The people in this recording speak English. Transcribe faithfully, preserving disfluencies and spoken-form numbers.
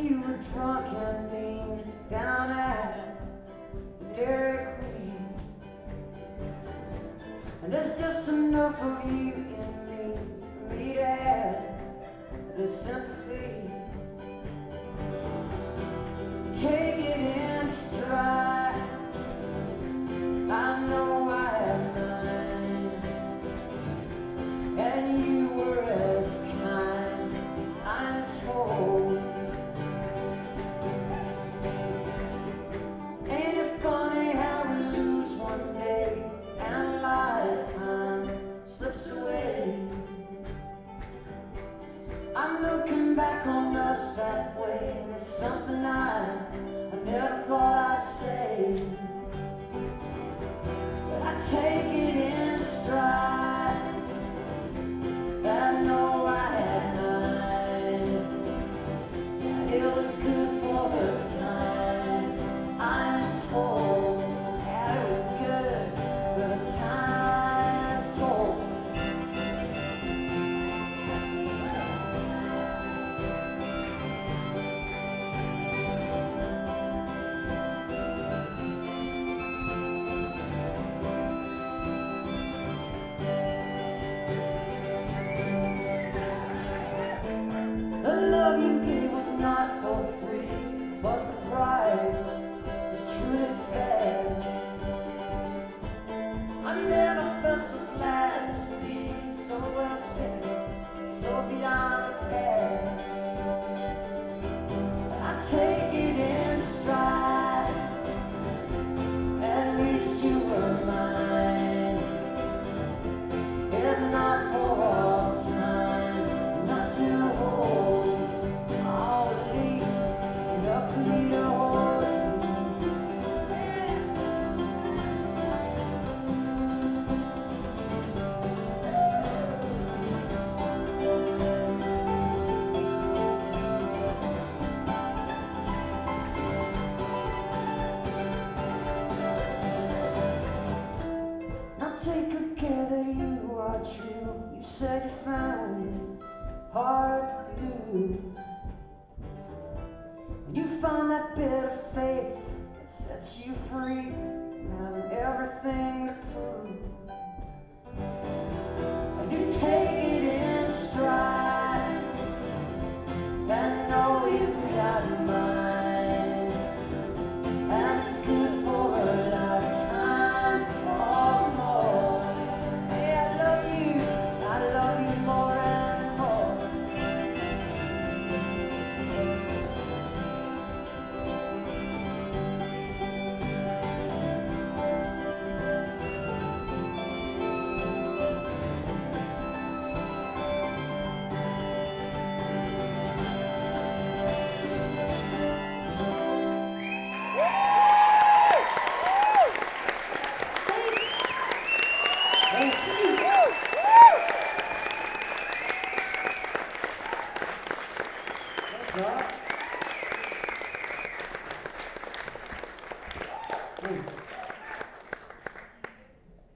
you were drunk and mean down at the Dairy Queen. And there's just enough of you in me for me to have this sympathy. Take it in stride. I know I have mine, and you were as kind, I'm told. Ain't it funny how we lose one day and a lifetime slips away? I'm looking back on us that way, and it's something I, I never thought I'd say. But I take it in stride. I know I had mine, and it was good for the time, I'm told. Yeah, it was good for the time, I'm told. The love you gave was not for free, but the price was truly fair. I never felt so glad to be so well spent, so beyond repair. I take it in stride, at least you were mine. If not for all time, not to hold. Take good care that you are true. You said you found it hard to do, and you found that bit of faith that sets you free, having everything to prove. And you take it in stride, and know you've got mine, and it's good for a lifetime or more. Hey, I love you, I love you more and more. Thanks. Thank you.